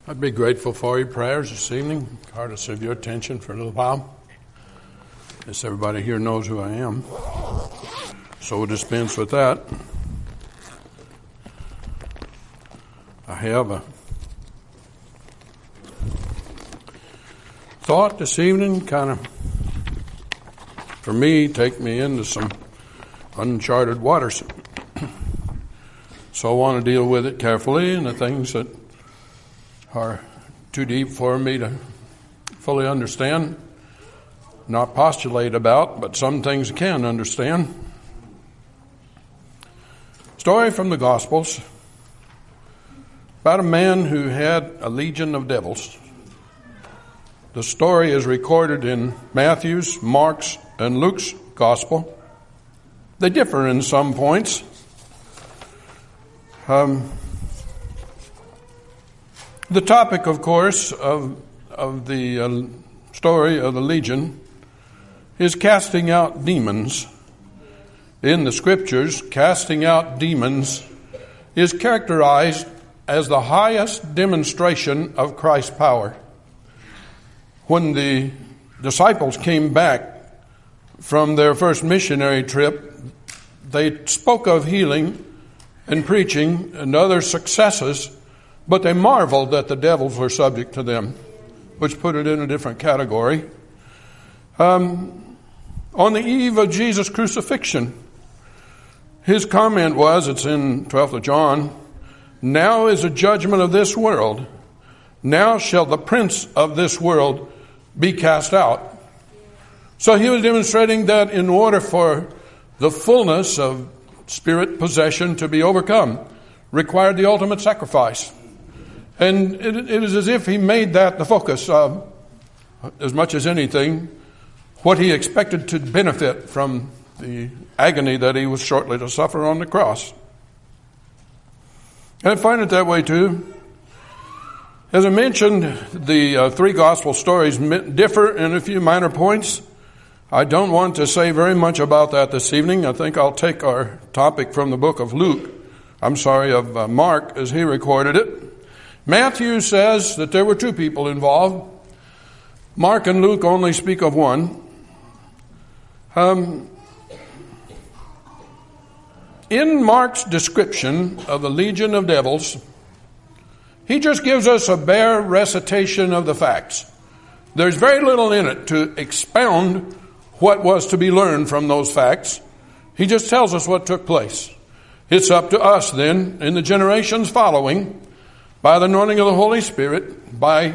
I'd be grateful for your prayers this evening, courtesy of your attention for a little while. Guess everybody here knows who I am, so we'll dispense with that. I have a thought this evening, kind of, for me, take me into some uncharted waters. So I want to deal with it carefully, and the things that are too deep for me to fully understand, not postulate about, but some things I can understand. Story from the Gospels about a man who had a legion of devils. The story is recorded in Matthew's, Mark's, and Luke's Gospel. They differ in some points. The topic, of course, of the story of the legion is casting out demons. In the Scriptures, casting out demons is characterized as the highest demonstration of Christ's power. When the disciples came back from their first missionary trip, they spoke of healing and preaching and other successes, but they marveled that the devils were subject to them, which put it in a different category. On the eve of Jesus' crucifixion, his comment was, it's in 12th of John, "Now is the judgment of this world. Now shall the prince of this world be cast out." So he was demonstrating that in order for the fullness of spirit possession to be overcome, required the ultimate sacrifice. And it is as if he made that the focus of, as much as anything, what he expected to benefit from the agony that he was shortly to suffer on the cross. And I find it that way too. As I mentioned, the three gospel stories differ in a few minor points. I don't want to say very much about that this evening. I think I'll take our topic from the book of Mark, as he recorded it. Matthew says that there were two people involved. Mark and Luke only speak of one. In Mark's description of the legion of devils, he just gives us a bare recitation of the facts. There's very little in it to expound what was to be learned from those facts. He just tells us what took place. It's up to us then, in the generations following, by the anointing of the Holy Spirit, by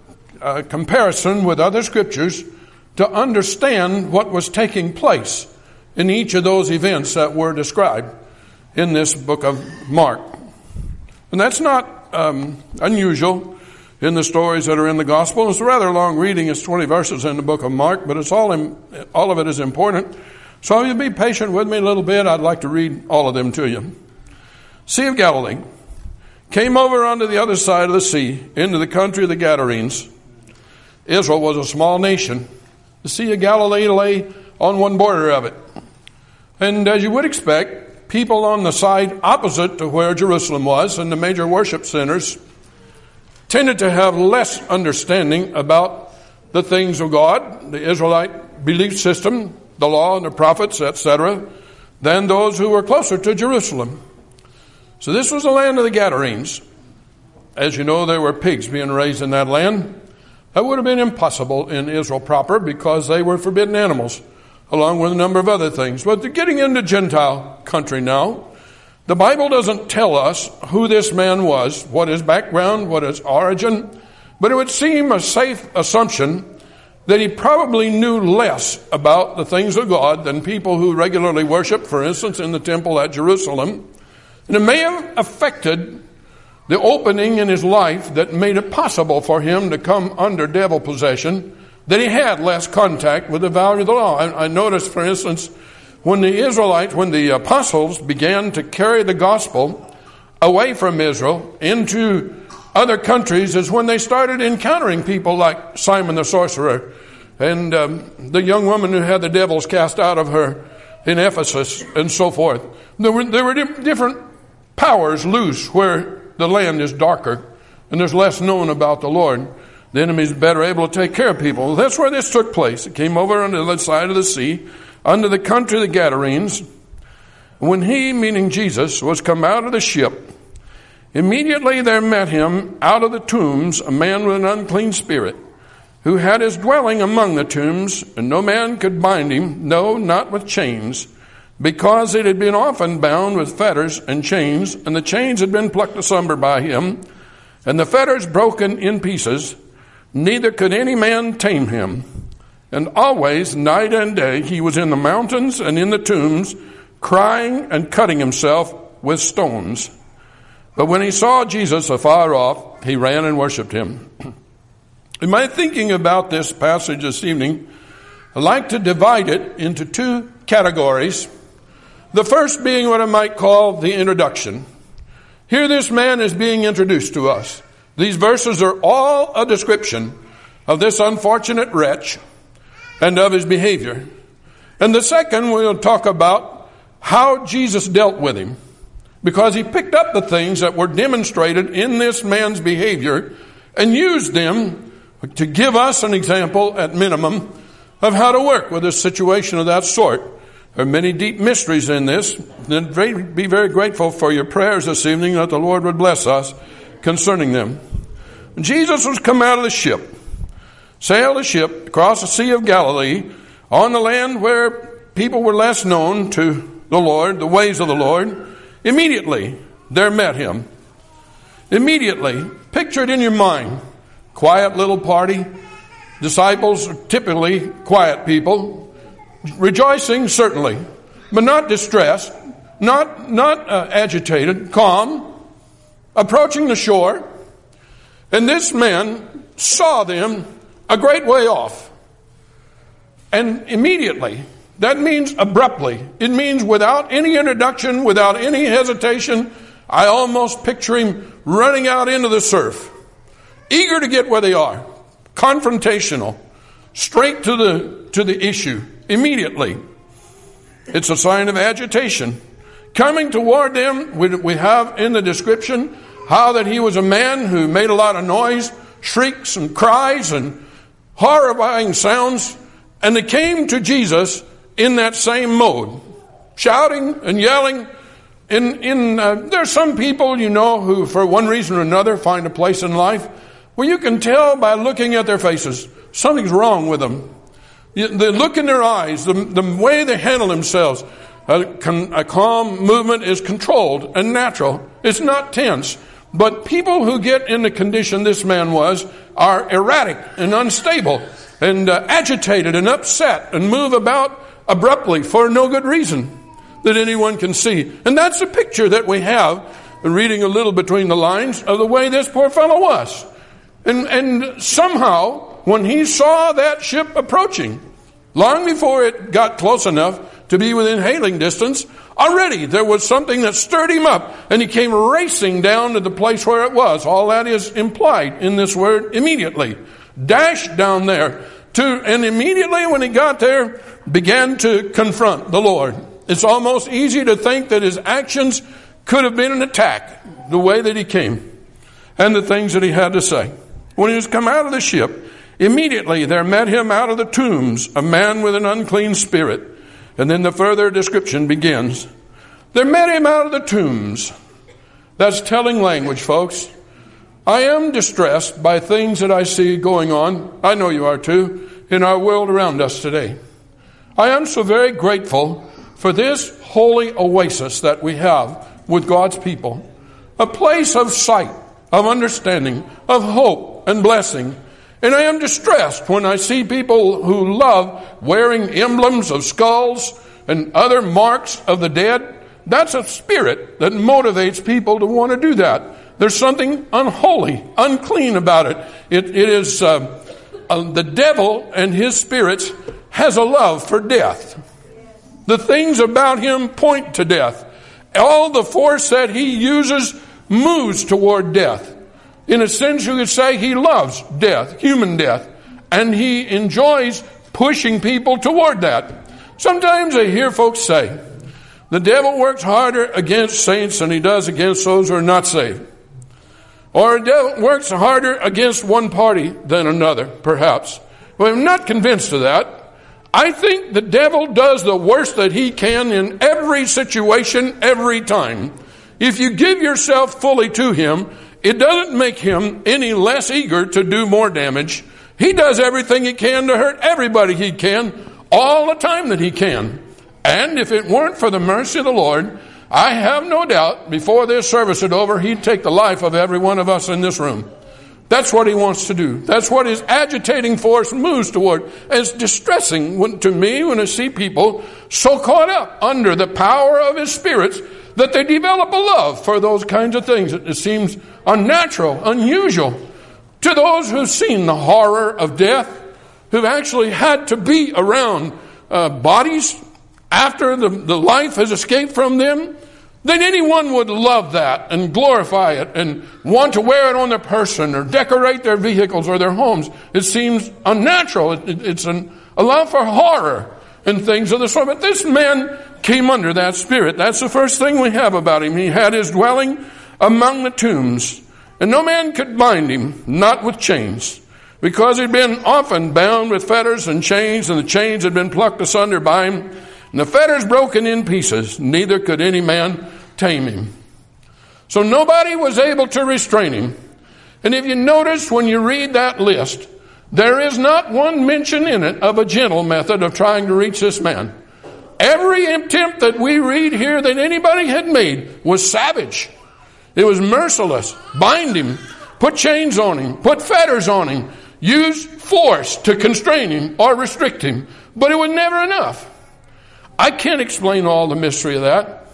comparison with other scriptures, to understand what was taking place in each of those events that were described in this book of Mark. And that's not unusual in the stories that are in the gospel. It's a rather long reading. It's 20 verses in the book of Mark, but it's all of it is important. So if you'll be patient with me a little bit, I'd like to read all of them to you. Sea of Galilee. Came over onto the other side of the sea, into the country of the Gadarenes. Israel was a small nation. The Sea of Galilee lay on one border of it. And as you would expect, people on the side opposite to where Jerusalem was and the major worship centers tended to have less understanding about the things of God, the Israelite belief system, the law and the prophets, etc., than those who were closer to Jerusalem. So this was the land of the Gadarenes. As you know, there were pigs being raised in that land. That would have been impossible in Israel proper because they were forbidden animals, along with a number of other things. But they're getting into Gentile country now. The Bible doesn't tell us who this man was, what his background, what his origin, but it would seem a safe assumption that he probably knew less about the things of God than people who regularly worship, for instance, in the temple at Jerusalem. And it may have affected the opening in his life that made it possible for him to come under devil possession, that he had less contact with the value of the law. I noticed, for instance, when the apostles began to carry the gospel away from Israel into other countries is when they started encountering people like Simon the sorcerer and the young woman who had the devils cast out of her in Ephesus and so forth. There were different powers loose where the land is darker and there's less known about the Lord, the enemy's better able to take care of people. Well, that's where this took place. It came over on the other side of the sea, under the country of the Gadarenes. When he, meaning Jesus, was come out of the ship, immediately there met him out of the tombs a man with an unclean spirit, who had his dwelling among the tombs, and no man could bind him, no, not with chains, because it had been often bound with fetters and chains, and the chains had been plucked asunder by him, and the fetters broken in pieces. Neither could any man tame him. And always, night and day, he was in the mountains and in the tombs, crying and cutting himself with stones. But when he saw Jesus afar off, he ran and worshipped him. In my thinking about this passage this evening, I'd like to divide it into two categories. The first being what I might call the introduction. Here this man is being introduced to us. These verses are all a description of this unfortunate wretch and of his behavior. And the second, we'll talk about how Jesus dealt with him, because he picked up the things that were demonstrated in this man's behavior and used them to give us an example, at minimum, of how to work with a situation of that sort. There are many deep mysteries in this, and be very grateful for your prayers this evening that the Lord would bless us concerning them. Jesus was come out of the ship, sailed the ship across the Sea of Galilee, on the land where people were less known to the Lord, the ways of the Lord. Immediately, there met him. Immediately, picture it in your mind. Quiet little party. Disciples are typically quiet people. Rejoicing, certainly, but not distressed, not agitated, calm, approaching the shore. And this man saw them a great way off. And immediately, that means abruptly. It means without any introduction, without any hesitation. I almost picture him running out into the surf, eager to get where they are, confrontational, straight to the issue, immediately. It's a sign of agitation. Coming toward them, we have in the description how that he was a man who made a lot of noise, shrieks and cries and horrifying sounds, and they came to Jesus in that same mode, shouting and yelling. There's some people, who for one reason or another find a place in life where you can tell by looking at their faces something's wrong with them. The look in their eyes, the way they handle themselves, a calm movement is controlled and natural. It's not tense. But people who get in the condition this man was are erratic and unstable and agitated and upset and move about abruptly for no good reason that anyone can see. And that's a picture that we have, reading a little between the lines, of the way this poor fellow was. And somehow, when he saw that ship approaching, long before it got close enough to be within hailing distance, already there was something that stirred him up, and he came racing down to the place where it was. All that is implied in this word, immediately. Dashed down there, and immediately when he got there, began to confront the Lord. It's almost easy to think that his actions could have been an attack, the way that he came, and the things that he had to say. When he was come out of the ship, immediately there met him out of the tombs a man with an unclean spirit. And then the further description begins. There met him out of the tombs. That's telling language, folks. I am distressed by things that I see going on. I know you are too, in our world around us today. I am so very grateful for this holy oasis that we have with God's people. A place of sight, of understanding, of hope and blessing. And I am distressed when I see people who love wearing emblems of skulls and other marks of the dead. That's a spirit that motivates people to want to do that. There's something unholy, unclean about it. It is the devil and his spirits has a love for death. The things about him point to death. All the force that he uses moves toward death. In a sense, you could say he loves death, human death, and he enjoys pushing people toward that. Sometimes I hear folks say, the devil works harder against saints than he does against those who are not saved. Or the devil works harder against one party than another, perhaps. Well, I'm not convinced of that. I think the devil does the worst that he can in every situation, every time. If you give yourself fully to him, it doesn't make him any less eager to do more damage. He does everything he can to hurt everybody he can, all the time that he can. And if it weren't for the mercy of the Lord, I have no doubt before this service is over, he'd take the life of every one of us in this room. That's what he wants to do. That's what his agitating force moves toward. It's distressing to me when I see people so caught up under the power of his spirits that they develop a love for those kinds of things. It seems unnatural, unusual to those who've seen the horror of death, who've actually had to be around bodies after the life has escaped from them. Then anyone would love that and glorify it and want to wear it on their person or decorate their vehicles or their homes. It seems unnatural. It's a love for horror and things of the sort. But this man came under that spirit. That's the first thing we have about him. He had his dwelling among the tombs, and no man could bind him, not with chains, because he'd been often bound with fetters and chains, and the chains had been plucked asunder by him, and the fetters broken in pieces. Neither could any man tame him. So nobody was able to restrain him. And if you notice when you read that list, there is not one mention in it of a gentle method of trying to reach this man. Every attempt that we read here that anybody had made was savage. It was merciless. Bind him, put chains on him, put fetters on him, use force to constrain him or restrict him. But it was never enough. I can't explain all the mystery of that.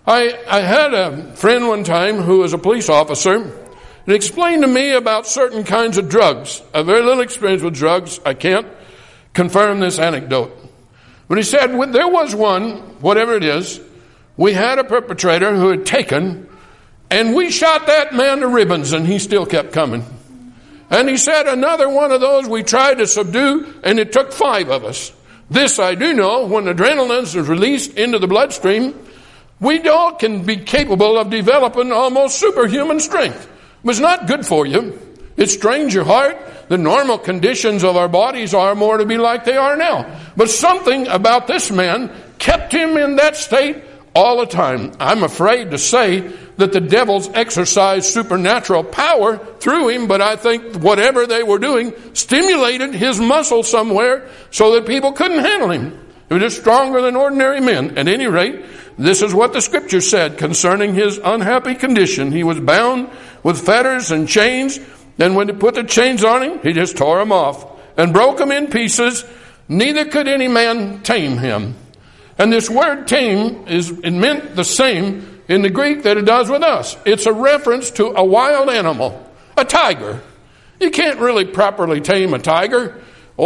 I had a friend one time who was a police officer and explained to me about certain kinds of drugs. I have very little experience with drugs. I can't confirm this anecdote. But he said, there was one, whatever it is, we had a perpetrator who had taken, and we shot that man to ribbons, and he still kept coming. And he said another one of those we tried to subdue, and it took 5 of us. This I do know, when adrenaline is released into the bloodstream, we all can be capable of developing almost superhuman strength. It's not good for you. It strains your heart. The normal conditions of our bodies are more to be like they are now. But something about this man kept him in that state all the time. I'm afraid to say that the devils exercised supernatural power through him, but I think whatever they were doing stimulated his muscle somewhere so that people couldn't handle him. He was just stronger than ordinary men. At any rate, this is what the scripture said concerning his unhappy condition. He was bound with fetters and chains. Then when they put the chains on him, he just tore them off and broke them in pieces. Neither could any man tame him. And this word tame it meant the same in the Greek that it does with us. It's a reference to a wild animal, a tiger. You can't really properly tame a tiger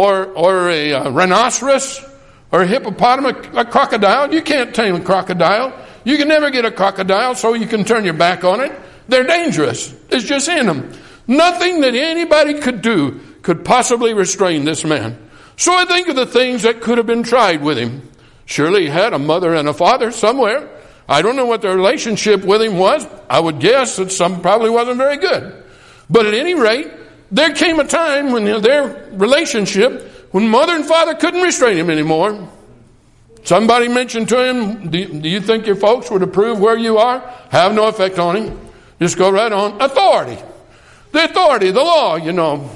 or a rhinoceros or a hippopotamus, a crocodile. You can't tame a crocodile. You can never get a crocodile so you can turn your back on it. They're dangerous. It's just in them. Nothing that anybody could do could possibly restrain this man. So I think of the things that could have been tried with him. Surely he had a mother and a father somewhere. I don't know what their relationship with him was. I would guess that some probably wasn't very good. But at any rate, there came a time when their relationship, when mother and father couldn't restrain him anymore. Somebody mentioned to him, do you think your folks would approve where you are? Have no effect on him. Just go right on. Authority. The authority, the law, you know.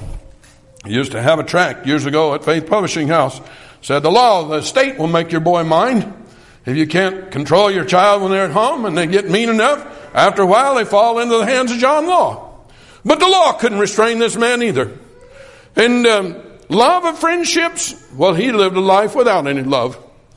I used to have a tract years ago at Faith Publishing House. Said the law, the state will make your boy mind. If you can't control your child when they're at home and they get mean enough, after a while they fall into the hands of John Law. But the law couldn't restrain this man either. And love of friendships, well, he lived a life without any love.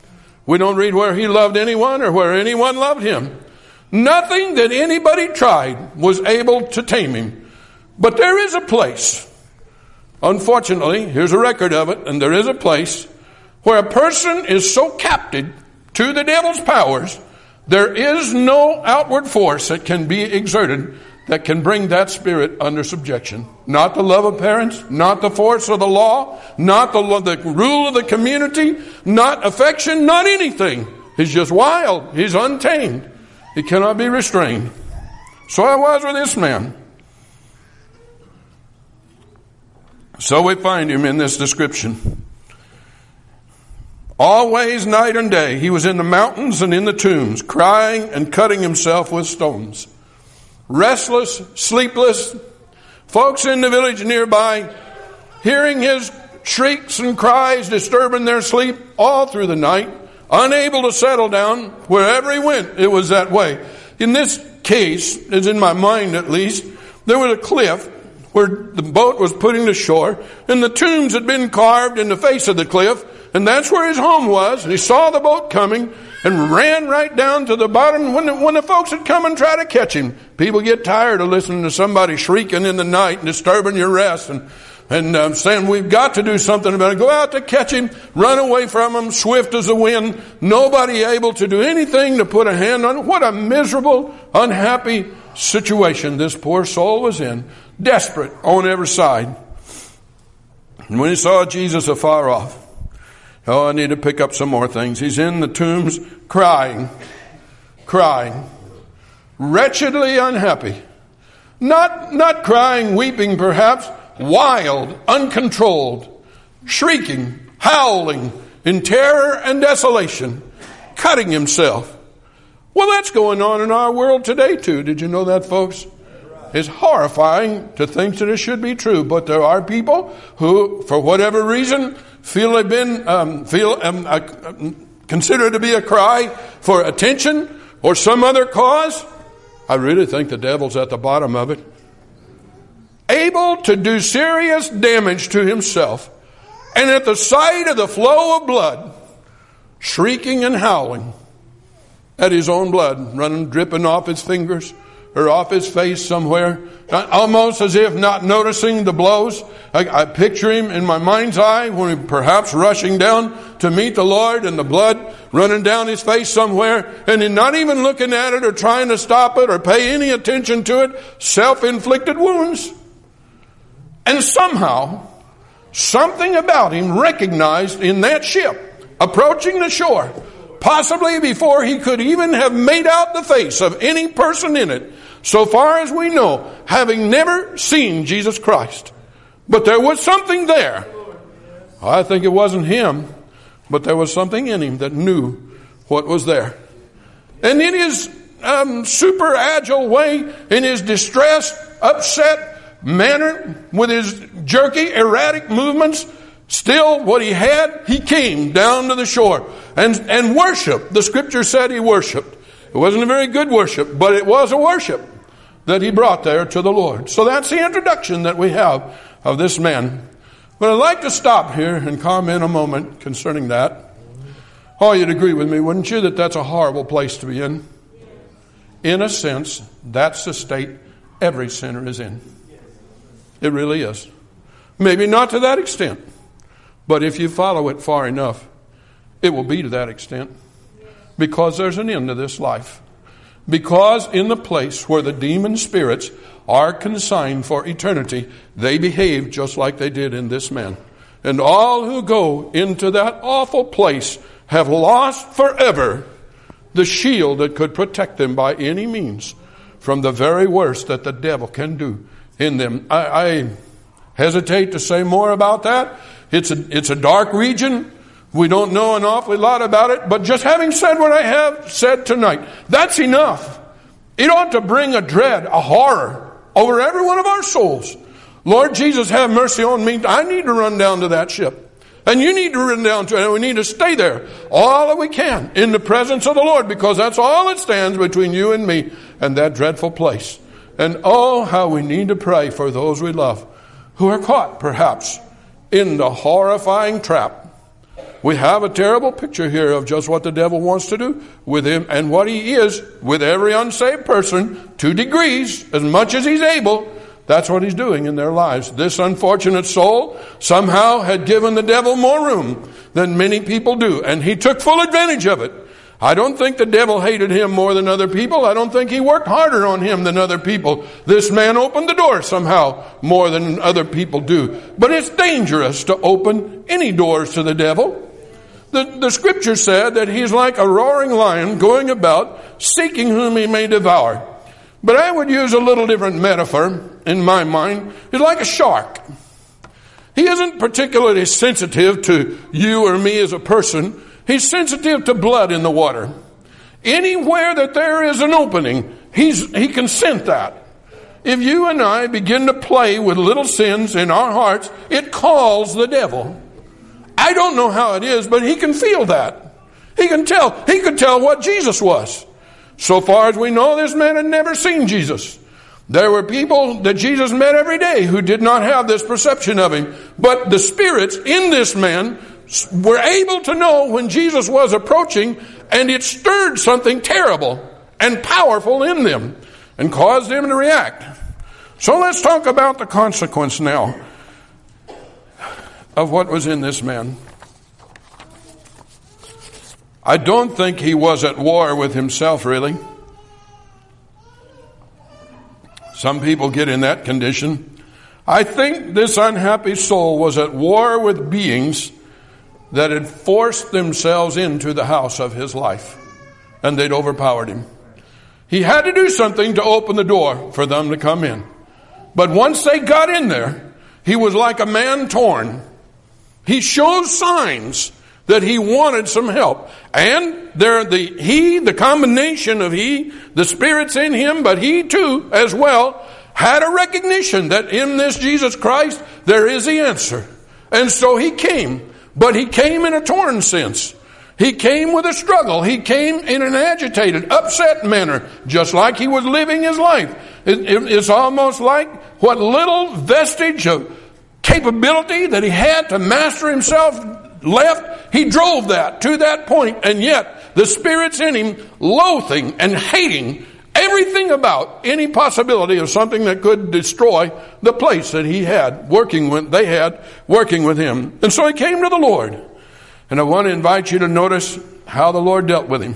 We don't read where he loved anyone or where anyone loved him. Nothing that anybody tried was able to tame him. But there is a place. Unfortunately, here's a record of it, and there is a place where a person is so captive to the devil's powers, there is no outward force that can be exerted that can bring that spirit under subjection. Not the love of parents, not the force of the law, not the rule of the community, not affection, not anything. He's just wild. He's untamed. He cannot be restrained. So I was with this man. So we find him in this description. Always night and day he was in the mountains and in the tombs, crying and cutting himself with stones. Restless, sleepless, folks in the village nearby, hearing his shrieks and cries disturbing their sleep all through the night, unable to settle down. Wherever he went, it was that way. In this case, as in my mind at least, there was a cliff where the boat was putting to shore, and the tombs had been carved in the face of the cliff, and that's where his home was. And he saw the boat coming and ran right down to the bottom. When the folks had come and tried to catch him, people get tired of listening to somebody shrieking in the night and disturbing your rest and saying, we've got to do something about it. Go out to catch him, run away from him, swift as the wind. Nobody able to do anything to put a hand on it. What a miserable, unhappy situation this poor soul was in. Desperate on every side. And when he saw Jesus afar off, I need to pick up some more things. He's in the tombs crying, wretchedly unhappy. Not crying, weeping perhaps, wild, uncontrolled, shrieking, howling in terror and desolation, cutting himself. Well, that's going on in our world today too. Did you know that, folks? It's horrifying to think that it should be true, but there are people who, for whatever reason, feel they've been considered to be a cry for attention or some other cause. I really think the devil's at the bottom of it. Able to do serious damage to himself, and at the sight of the flow of blood, shrieking and howling at his own blood running, dripping off his fingers or off his face somewhere, almost as if not noticing the blows. I picture him in my mind's eye when he perhaps rushing down to meet the Lord, and the blood running down his face somewhere, and he's not even looking at it or trying to stop it or pay any attention to it. Self-inflicted wounds. And somehow, something about him recognized in that ship approaching the shore, possibly before he could even have made out the face of any person in it, so far as we know, having never seen Jesus Christ. But there was something there. I think it wasn't him, but there was something in him that knew what was there. And in his super agile way, in his distressed, upset manner, with his jerky, erratic movements, still what he had, he came down to the shore and worshiped. The scripture said he worshiped. It wasn't a very good worship, but it was a worship that he brought there to the Lord. So that's the introduction that we have of this man. But I'd like to stop here and comment a moment concerning that. Oh, you'd agree with me, wouldn't you, that that's a horrible place to be in? In a sense, that's the state every sinner is in. It really is. Maybe not to that extent, but if you follow it far enough, it will be to that extent. Because there's an end to this life. Because in the place where the demon spirits are consigned for eternity, they behave just like they did in this man. And all who go into that awful place have lost forever the shield that could protect them by any means from the very worst that the devil can do in them. I hesitate to say more about that. It's a dark region. We don't know an awful lot about it, but just having said what I have said tonight, that's enough. It ought to bring a dread, a horror over every one of our souls. Lord Jesus, have mercy on me. I need to run down to that ship. And you need to run down to it, and we need to stay there all that we can in the presence of the Lord, because that's all that stands between you and me and that dreadful place. And oh, how we need to pray for those we love who are caught, perhaps, in the horrifying trap. We have a terrible picture here of just what the devil wants to do with him and what he is with every unsaved person, to degrees, as much as he's able. That's what he's doing in their lives. This unfortunate soul somehow had given the devil more room than many people do, and he took full advantage of it. I don't think the devil hated him more than other people. I don't think he worked harder on him than other people. This man opened the door somehow more than other people do. But it's dangerous to open any doors to the devil. The scripture said that he's like a roaring lion going about seeking whom he may devour. But I would use a little different metaphor in my mind. He's like a shark. He isn't particularly sensitive to you or me as a person. He's sensitive to blood in the water. Anywhere that there is an opening, he can scent that. If you and I begin to play with little sins in our hearts, it calls the devil. I don't know how it is, but he can feel that. He can tell. He could tell what Jesus was. So far as we know, this man had never seen Jesus. There were people that Jesus met every day who did not have this perception of him. But the spirits in this man were able to know when Jesus was approaching, and it stirred something terrible and powerful in them and caused them to react. So let's talk about the consequence now of what was in this man. I don't think he was at war with himself, really. Some people get in that condition. I think this unhappy soul was at war with beings that had forced themselves into the house of his life, and they'd overpowered him. He had to do something to open the door for them to come in. But once they got in there, he was like a man torn. He shows signs that he wanted some help. And the combination of the spirits in him, but he too as well, had a recognition that in this Jesus Christ there is the answer. And so he came. But he came in a torn sense. He came with a struggle. He came in an agitated, upset manner, just like he was living his life. It's almost like what little vestige of capability that he had to master himself left, he drove that to that point, and yet the spirits in him loathing and hating everything about any possibility of something that could destroy the place that they had working with him. And so he came to the Lord. And I want to invite you to notice how the Lord dealt with him.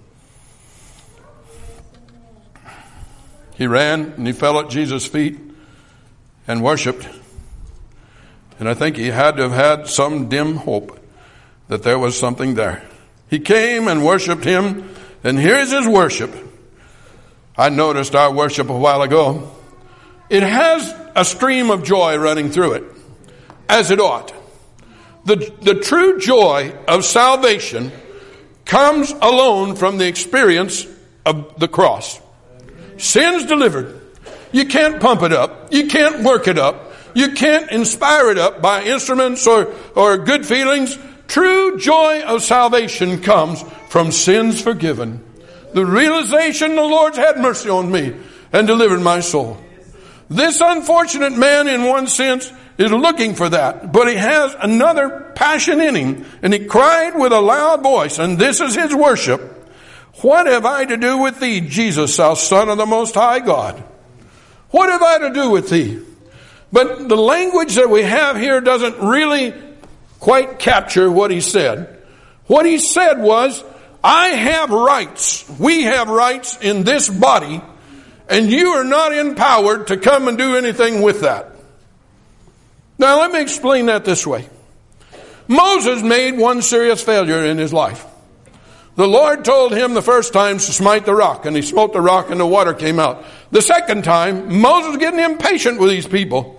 He ran and he fell at Jesus' feet and worshiped. And I think he had to have had some dim hope that there was something there. He came and worshiped him, and here's his worship. I noticed our worship a while ago. It has a stream of joy running through it, as it ought. The true joy of salvation comes alone from the experience of the cross. Sin's delivered. You can't pump it up. You can't work it up. You can't inspire it up by instruments or good feelings. True joy of salvation comes from sins forgiven. The realization the Lord's had mercy on me and delivered my soul. This unfortunate man, in one sense, is looking for that. But he has another passion in him. And he cried with a loud voice, and this is his worship. What have I to do with thee, Jesus, thou Son of the Most High God? What have I to do with thee? But the language that we have here doesn't really quite capture what he said. What he said was, I have rights. We have rights in this body, and you are not empowered to come and do anything with that. Now let me explain that this way. Moses made one serious failure in his life. The Lord told him the first time to smite the rock, and he smote the rock and the water came out. The second time, Moses was getting impatient with these people.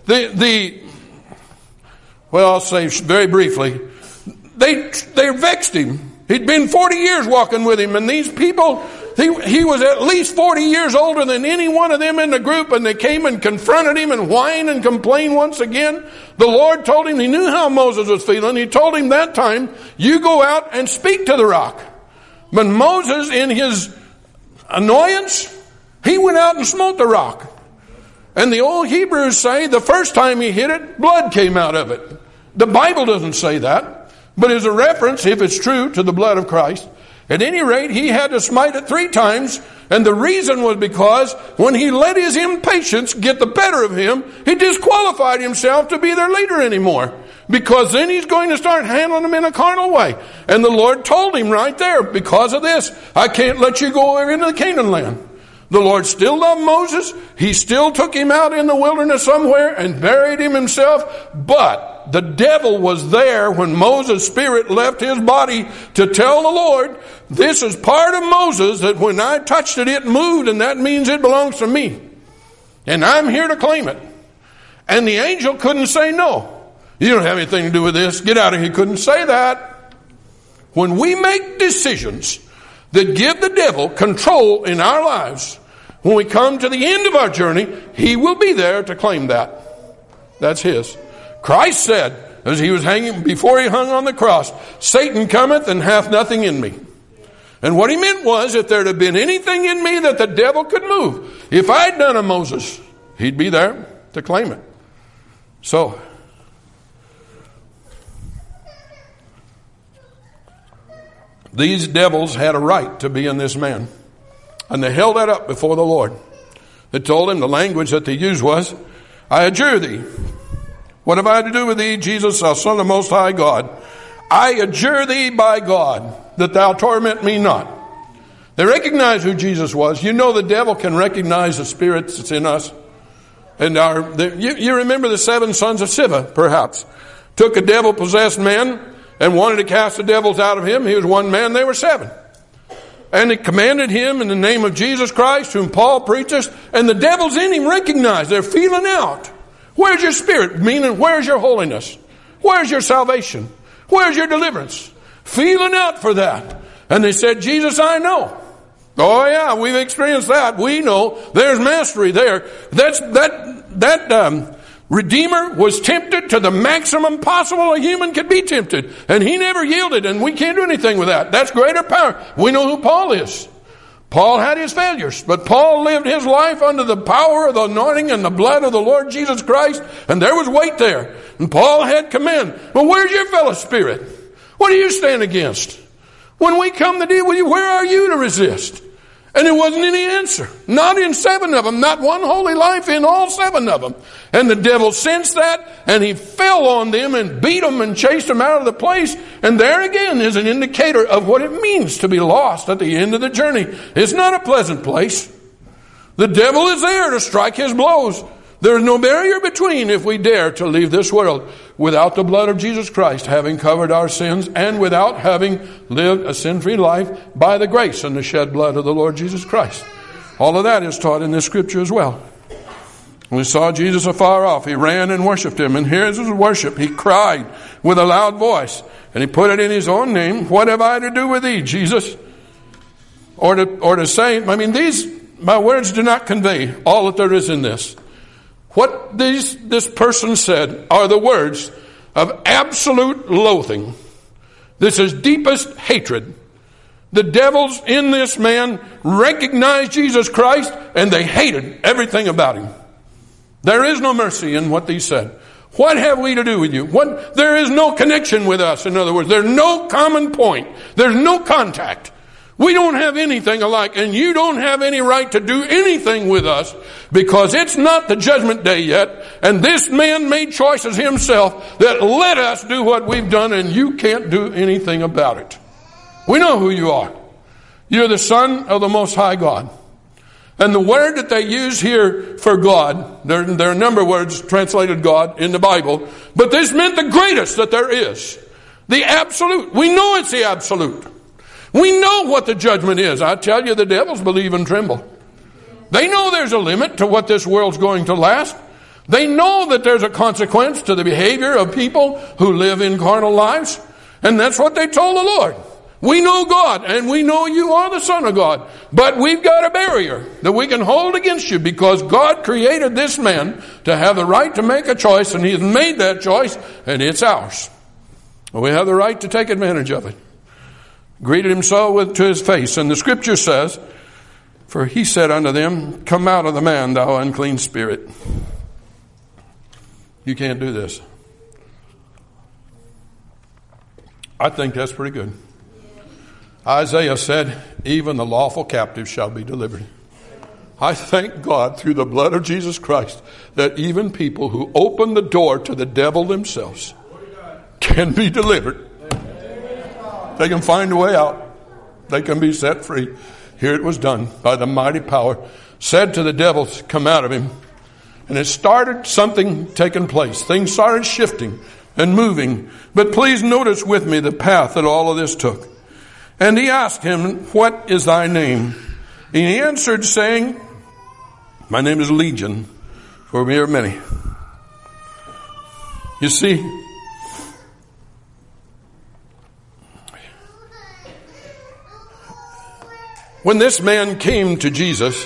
I'll say very briefly, they vexed him. He'd been 40 years walking with him, and these people, he was at least 40 years older than any one of them in the group, and they came and confronted him and whined and complained once again. The Lord told him, he knew how Moses was feeling. He told him that time, you go out and speak to the rock. But Moses, in his annoyance, he went out and smote the rock. And the old Hebrews say the first time he hit it, blood came out of it. The Bible doesn't say that, but as a reference, if it's true, to the blood of Christ. At any rate, he had to smite it 3 times, and the reason was because when he let his impatience get the better of him, he disqualified himself to be their leader anymore. Because then he's going to start handling them in a carnal way. And the Lord told him right there, because of this, I can't let you go over into the Canaan land. The Lord still loved Moses. He still took him out in the wilderness somewhere and buried him himself. But the devil was there when Moses' spirit left his body to tell the Lord, this is part of Moses that when I touched it, it moved, and that means it belongs to me. And I'm here to claim it. And the angel couldn't say no. You don't have anything to do with this. Get out of here. He couldn't say that. When we make decisions that give the devil control in our lives, when we come to the end of our journey, he will be there to claim that. That's his. Christ said, as he was hanging, before he hung on the cross, Satan cometh and hath nothing in me. And what he meant was, if there had been anything in me that the devil could move, if I'd done a Moses, he'd be there to claim it. So, these devils had a right to be in this man. And they held that up before the Lord. They told him, the language that they used was, I adjure thee. What have I to do with thee, Jesus, thou Son of the Most High God? I adjure thee by God, that thou torment me not. They recognized who Jesus was. You know the devil can recognize the spirit that's in us. And you remember the 7 sons of Sceva, perhaps. Took a devil-possessed man and wanted to cast the devils out of him. He was one man, they were 7. And it commanded him in the name of Jesus Christ, whom Paul preaches, and the devils in him recognize. They're feeling out. Where's your spirit? Meaning, where's your holiness? Where's your salvation? Where's your deliverance? Feeling out for that. And they said, Jesus, I know. Oh yeah, we've experienced that. We know there's mastery there. That Redeemer was tempted to the maximum possible a human could be tempted. And he never yielded, and we can't do anything with that. That's greater power. We know who Paul is. Paul had his failures, but Paul lived his life under the power of the anointing and the blood of the Lord Jesus Christ, and there was weight there. And Paul had command. Well, where's your fellow spirit? What do you stand against? When we come to deal with you, where are you to resist? And there wasn't any answer. Not in 7 of them. Not one holy life in all 7 of them. And the devil sensed that, and he fell on them and beat them and chased them out of the place. And there again is an indicator of what it means to be lost at the end of the journey. It's not a pleasant place. The devil is there to strike his blows. There is no barrier between if we dare to leave this world without the blood of Jesus Christ having covered our sins, and without having lived a sin-free life by the grace and the shed blood of the Lord Jesus Christ. All of that is taught in this scripture as well. When we saw Jesus afar off, he ran and worshipped him. And here's his worship. He cried with a loud voice, and he put it in his own name. What have I to do with thee, Jesus? Or to say, my words do not convey all that there is in this. What this person said are the words of absolute loathing. This is deepest hatred. The devils in this man recognized Jesus Christ, and they hated everything about him. There is no mercy in what they said. What have we to do with you? There is no connection with us. In other words, there's no common point. There's no contact. We don't have anything alike, and you don't have any right to do anything with us, because it's not the judgment day yet, and this man made choices himself that let us do what we've done, and you can't do anything about it. We know who you are. You're the Son of the Most High God. And the word that they use here for God, there are a number of words translated God in the Bible, but this meant the greatest that there is. The absolute. We know it's the absolute. We know what the judgment is. I tell you, the devils believe and tremble. They know there's a limit to what this world's going to last. They know that there's a consequence to the behavior of people who live in carnal lives. And that's what they told the Lord. We know God, and we know you are the Son of God. But we've got a barrier that we can hold against you, because God created this man to have the right to make a choice, and he has made that choice, and it's ours. We have the right to take advantage of it. Greeted him so to his face. And the scripture says, for he said unto them, come out of the man, thou unclean spirit. You can't do this. I think that's pretty good. Isaiah said, even the lawful captive shall be delivered. I thank God through the blood of Jesus Christ that even people who open the door to the devil themselves can be delivered. They can find a way out. They can be set free. Here it was done by the mighty power. Said to the devils, come out of him. And it started something taking place. Things started shifting and moving. But please notice with me the path that all of this took. And he asked him, what is thy name? And he answered, saying, my name is Legion, for we are many. You see, when this man came to Jesus,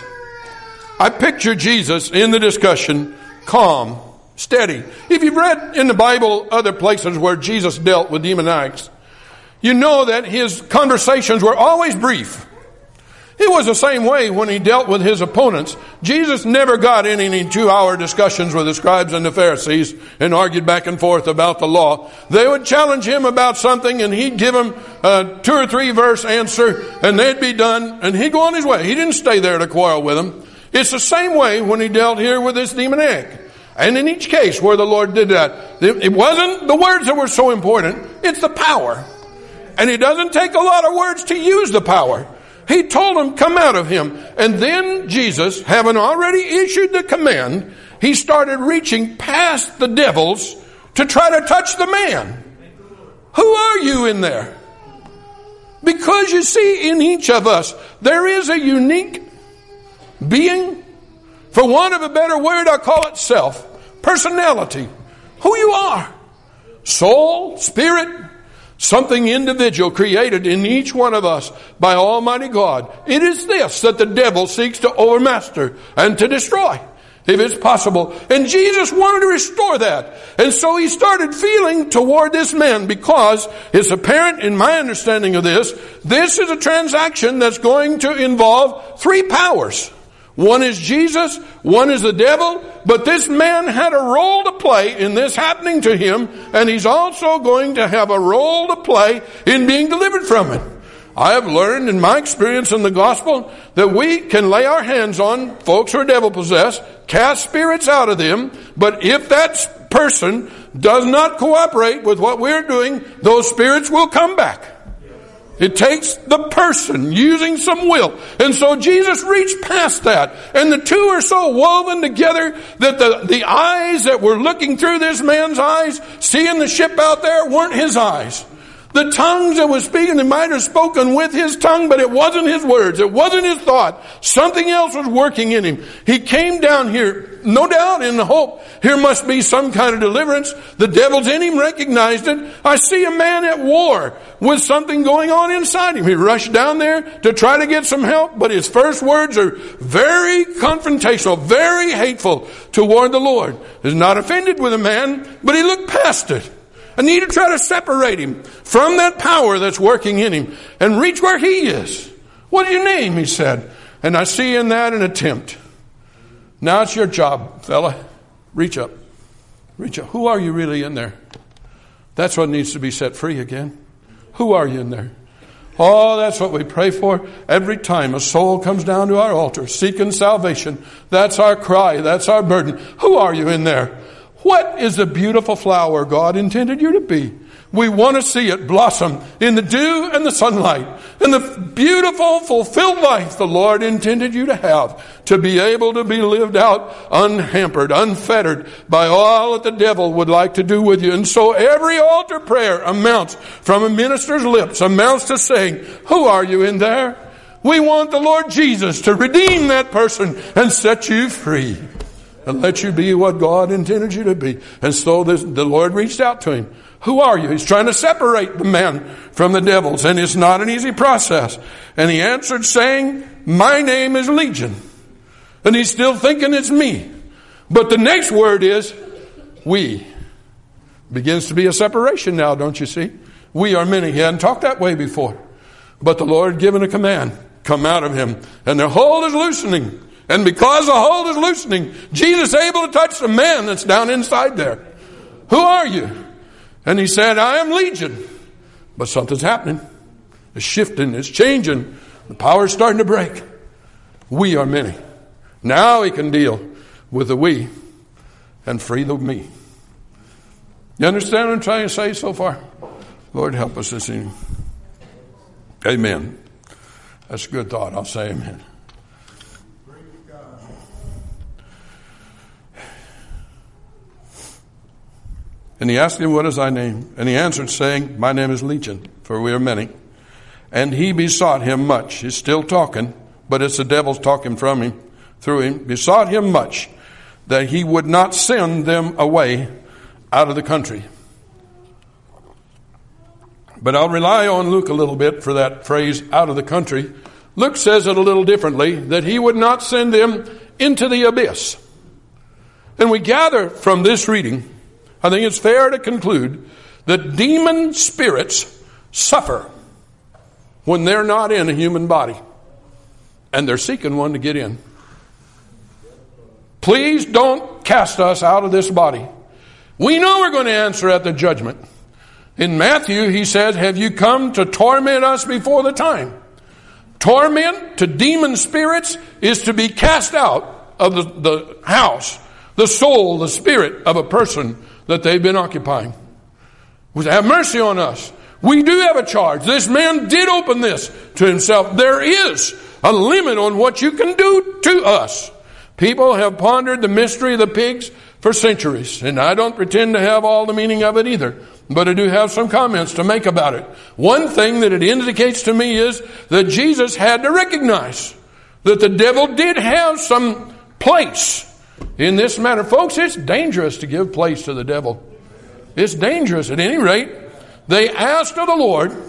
I picture Jesus in the discussion, calm, steady. If you've read in the Bible other places where Jesus dealt with demoniacs, you know that his conversations were always brief. It was the same way when he dealt with his opponents. Jesus never got in any 2-hour discussions with the scribes and the Pharisees and argued back and forth about the law. They would challenge him about something and he'd give them a 2 or 3 verse answer and they'd be done and he'd go on his way. He didn't stay there to quarrel with them. It's the same way when he dealt here with this demoniac. And in each case where the Lord did that, it wasn't the words that were so important, it's the power. And it doesn't take a lot of words to use the power. He told him, come out of him. And then Jesus, having already issued the command, he started reaching past the devils to try to touch the man. Who are you in there? Because you see, in each of us, there is a unique being. For want of a better word, I call it self. Personality. Who you are. Soul, spirit, something individual created in each one of us by Almighty God. It is this that the devil seeks to overmaster and to destroy, if it's possible. And Jesus wanted to restore that. And so he started feeling toward this man, because it's apparent in my understanding of this is a transaction that's going to involve 3 powers. One is Jesus, one is the devil, but this man had a role to play in this happening to him, and he's also going to have a role to play in being delivered from it. I have learned in my experience in the gospel that we can lay our hands on folks who are devil possessed, cast spirits out of them, but if that person does not cooperate with what we're doing, those spirits will come back. It takes the person using some will. And so Jesus reached past that. And the two are so woven together that the eyes that were looking through this man's eyes, seeing the ship out there, weren't his eyes. The tongues that was speaking, they might have spoken with his tongue, but it wasn't his words. It wasn't his thought. Something else was working in him. He came down here, no doubt, in the hope here must be some kind of deliverance. The devil's in him, recognized it. I see a man at war with something going on inside him. He rushed down there to try to get some help, but his first words are very confrontational, very hateful toward the Lord. He's not offended with a man, but he looked past it. I need to try to separate him from that power that's working in him and reach where he is. What is your name? He said. And I see in that an attempt. Now it's your job, fella. Reach up. Reach up. Who are you really in there? That's what needs to be set free again. Who are you in there? Oh, that's what we pray for every time a soul comes down to our altar seeking salvation. That's our cry. That's our burden. Who are you in there? What is the beautiful flower God intended you to be? We want to see it blossom in the dew and the sunlight, and the beautiful, fulfilled life the Lord intended you to have, to be able to be lived out unhampered, unfettered by all that the devil would like to do with you. And so every altar prayer amounts, from a minister's lips, amounts to saying, who are you in there? We want the Lord Jesus to redeem that person and set you free. And let you be what God intended you to be. And so the Lord reached out to him. Who are you? He's trying to separate the man from the devils. And it's not an easy process. And he answered saying, my name is Legion. And he's still thinking it's me. But the next word is we. Begins to be a separation now, don't you see? We are many. He hadn't talked that way before. But the Lord had given a command. Come out of him. And the hold is loosening. And because the hold is loosening, Jesus is able to touch the man that's down inside there. Who are you? And he said, I am Legion. But something's happening. It's shifting. It's changing. The power's starting to break. We are many. Now he can deal with the we and free the me. You understand what I'm trying to say so far? Lord, help us this evening. Amen. That's a good thought. I'll say amen. And he asked him, what is thy name? And he answered, saying, my name is Legion, for we are many. And he besought him much. He's still talking, but it's the devil's talking from him, through him. Besought him much that he would not send them away out of the country. But I'll rely on Luke a little bit for that phrase, out of the country. Luke says it a little differently, that he would not send them into the abyss. And we gather from this reading, I think it's fair to conclude that demon spirits suffer when they're not in a human body. And they're seeking one to get in. Please don't cast us out of this body. We know we're going to answer at the judgment. In Matthew, he says, have you come to torment us before the time? Torment to demon spirits is to be cast out of the house, the soul, the spirit of a person that they've been occupying. Have mercy on us. We do have a charge. This man did open this to himself. There is a limit on what you can do to us. People have pondered the mystery of the pigs for centuries, and I don't pretend to have all the meaning of it either, but I do have some comments to make about it. One thing that it indicates to me is that Jesus had to recognize that the devil did have some place in this matter. Folks, it's dangerous to give place to the devil. It's dangerous. At any rate, they asked of the Lord,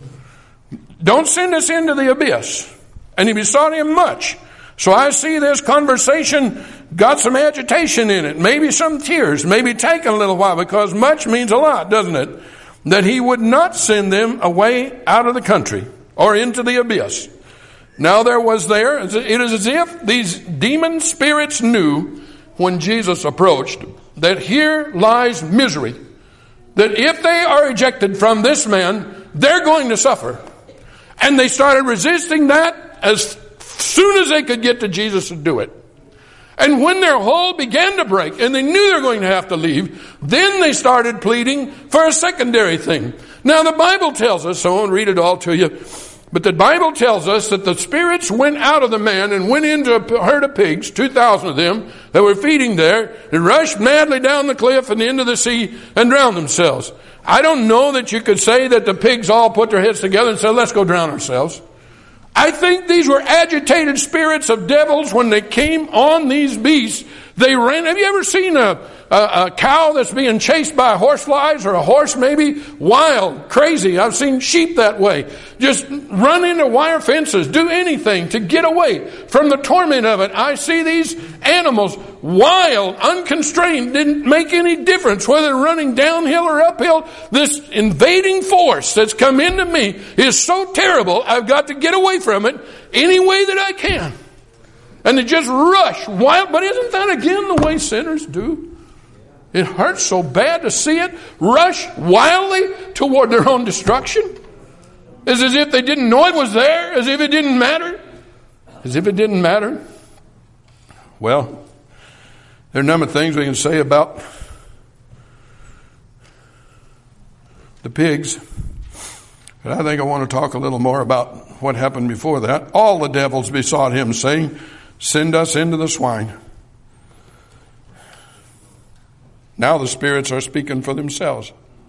don't send us into the abyss. And he besought him much. So I see this conversation got some agitation in it. Maybe some tears. Maybe taking a little while, because much means a lot, doesn't it? That he would not send them away out of the country or into the abyss. Now it is as if these demon spirits knew when Jesus approached that here lies misery. That if they are ejected from this man, they're going to suffer. And they started resisting that as soon as they could get to Jesus to do it. And when their hold began to break and they knew they were going to have to leave, then they started pleading for a secondary thing. Now the Bible tells us, so I won't read it all to you, but the Bible tells us that the spirits went out of the man and went into a herd of pigs, 2,000 of them that were feeding there, and rushed madly down the cliff and into the sea and drowned themselves. I don't know that you could say that the pigs all put their heads together and said, let's go drown ourselves. I think these were agitated spirits of devils when they came on these beasts. They ran. Have you ever seen a cow that's being chased by horseflies, or a horse maybe? Wild, crazy. I've seen sheep that way. Just run into wire fences, do anything to get away from the torment of it. I see these animals wild, unconstrained, didn't make any difference whether they're running downhill or uphill. This invading force that's come into me is so terrible, I've got to get away from it any way that I can. And they just rush wild. But isn't that again the way sinners do? It hurts so bad to see it. Rush wildly toward their own destruction. It's as if they didn't know it was there. As if it didn't matter. As if it didn't matter. Well, there are a number of things we can say about the pigs. But I think I want to talk a little more about what happened before that. All the devils besought him, saying, send us into the swine. Now the spirits are speaking for themselves.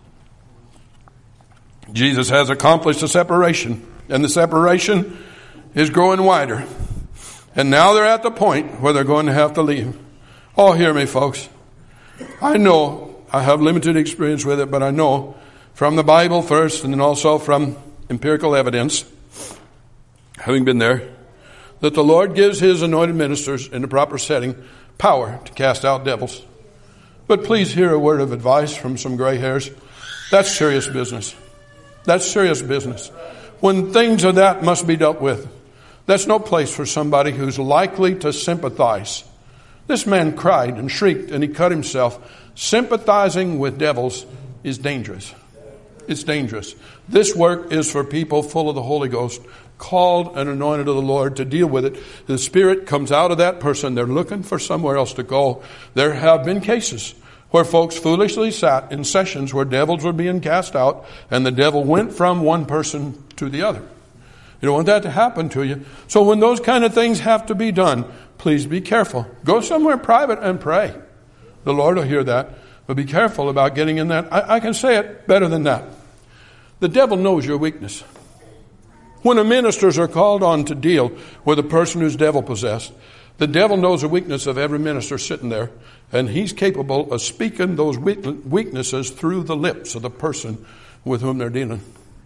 Jesus has accomplished the separation, and the separation is growing wider. And now they're at the point where they're going to have to leave. Oh, hear me, folks. I know I have limited experience with it, but I know from the Bible first, and then also from empirical evidence, having been there, that the Lord gives his anointed ministers in the proper setting power to cast out devils. But please hear a word of advice from some gray hairs. That's serious business. That's serious business. When things of that must be dealt with, that's no place for somebody who's likely to sympathize. This man cried and shrieked and he cut himself. Sympathizing with devils is dangerous. It's dangerous. This work is for people full of the Holy Ghost, called and anointed of the Lord to deal with it. The Spirit comes out of that person. They're looking for somewhere else to go. There have been cases where folks foolishly sat in sessions where devils were being cast out, and the devil went from one person to the other. You don't want that to happen to you. So when those kind of things have to be done, please be careful. Go somewhere private and pray. The Lord will hear that. But be careful about getting in that. I can say it better than that. The devil knows your weakness. When the ministers are called on to deal with a person who's devil-possessed, the devil knows the weakness of every minister sitting there, and he's capable of speaking those weaknesses through the lips of the person with whom they're dealing.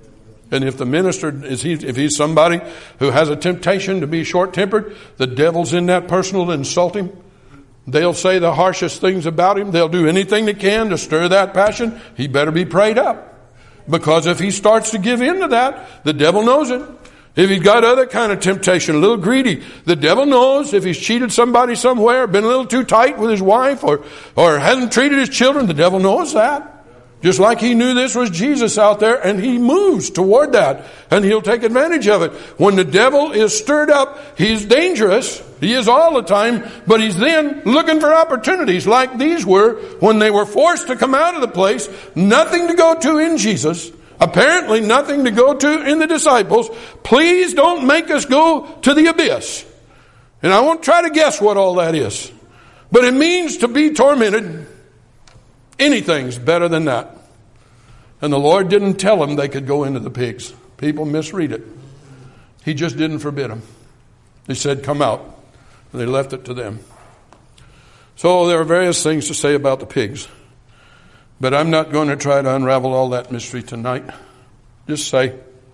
And if the minister, if he's somebody who has a temptation to be short-tempered, the devil's in that person will insult him. They'll say the harshest things about him. They'll do anything they can to stir that passion. He better be prayed up. Because if he starts to give in to that, the devil knows it. If he's got other kind of temptation, a little greedy, the devil knows. If he's cheated somebody somewhere, been a little too tight with his wife, or hasn't treated his children, the devil knows that. Just like he knew this was Jesus out there, and he moves toward that, and he'll take advantage of it. When the devil is stirred up, he's dangerous. He is all the time, but he's then looking for opportunities like these were when they were forced to come out of the place, nothing to go to in Jesus, apparently nothing to go to in the disciples. Please don't make us go to the abyss. And I won't try to guess what all that is, but it means to be tormented. Anything's better than that. And the Lord didn't tell them they could go into the pigs. People misread it. He just didn't forbid them. He said, come out. And they left it to them. So there are various things to say about the pigs. But I'm not going to try to unravel all that mystery tonight. Just say,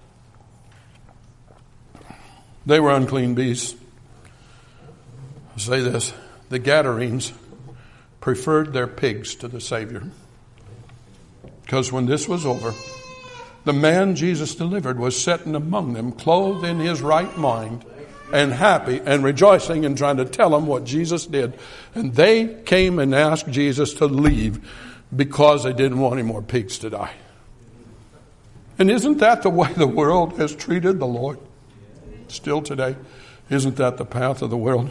they were unclean beasts. I'll say this, the Gadarenes preferred their pigs to the Savior. Because when this was over, the man Jesus delivered was sitting among them, clothed in his right mind, and happy and rejoicing and trying to tell them what Jesus did. And they came and asked Jesus to leave because they didn't want any more pigs to die. And isn't that the way the world has treated the Lord? Still today. Isn't that the path of the world?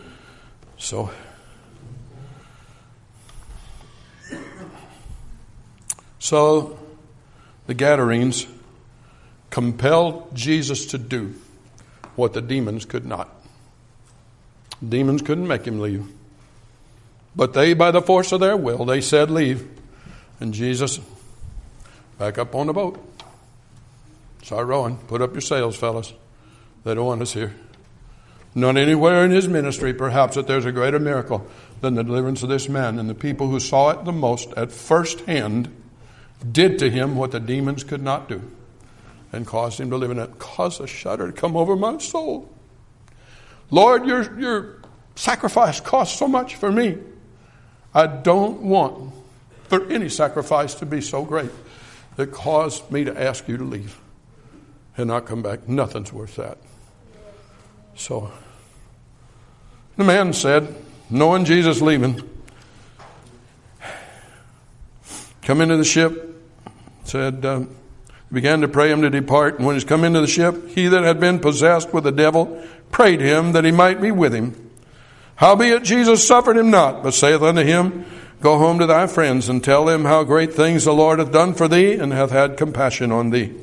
So the Gadarenes compelled Jesus to do what the demons could not. Demons couldn't make him leave. But they, by the force of their will, they said leave. And Jesus, back up on the boat. Start rowing. Put up your sails, fellas. They don't want us here. Not anywhere in his ministry, perhaps, that there's a greater miracle than the deliverance of this man. And the people who saw it the most at first hand did to him what the demons could not do, and caused him to live in it. Caused a shudder to come over my soul. Lord, your sacrifice cost so much for me. I don't want for any sacrifice to be so great that caused me to ask you to leave and not come back. Nothing's worth that. So the man said, knowing Jesus leaving, come into the ship, said, began to pray him to depart. And when he's come into the ship, he that had been possessed with the devil prayed him that he might be with him. Howbeit Jesus suffered him not, but saith unto him, go home to thy friends and tell them how great things the Lord hath done for thee and hath had compassion on thee.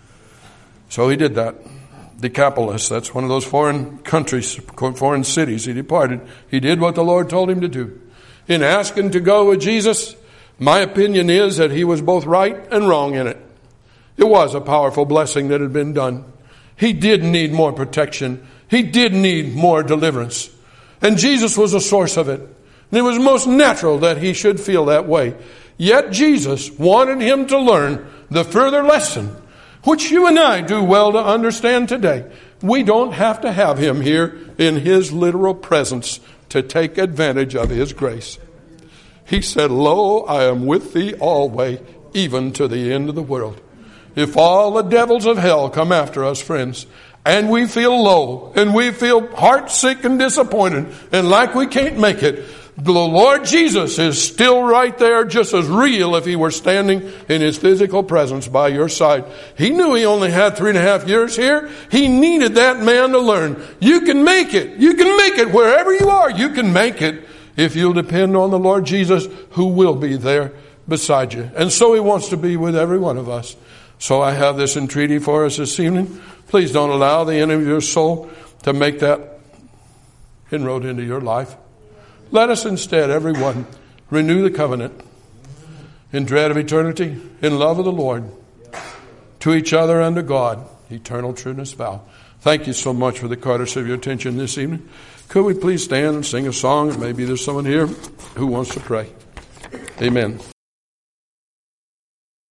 So he did that. Decapolis, that's one of those foreign countries, foreign cities. He departed. He did what the Lord told him to do. In asking to go with Jesus, my opinion is that he was both right and wrong in it. It was a powerful blessing that had been done. He did need more protection. He did need more deliverance. And Jesus was the source of it. And it was most natural that he should feel that way. Yet Jesus wanted him to learn the further lesson, which you and I do well to understand today. We don't have to have him here in his literal presence to take advantage of his grace. He said, lo, I am with thee always, even to the end of the world. If all the devils of hell come after us, friends, and we feel low, and we feel heartsick and disappointed, and like we can't make it, the Lord Jesus is still right there, just as real if he were standing in his physical presence by your side. He knew he only had 3.5 years here. He needed that man to learn. You can make it. You can make it wherever you are. You can make it if you'll depend on the Lord Jesus, who will be there beside you. And so he wants to be with every one of us. So I have this entreaty for us this evening. Please don't allow the enemy of your soul to make that inroad into your life. Let us instead, everyone, renew the covenant in dread of eternity, in love of the Lord, to each other and to God, eternal trueness vow. Thank you so much for the courtesy of your attention this evening. Could we please stand and sing a song? Maybe there's someone here who wants to pray. Amen.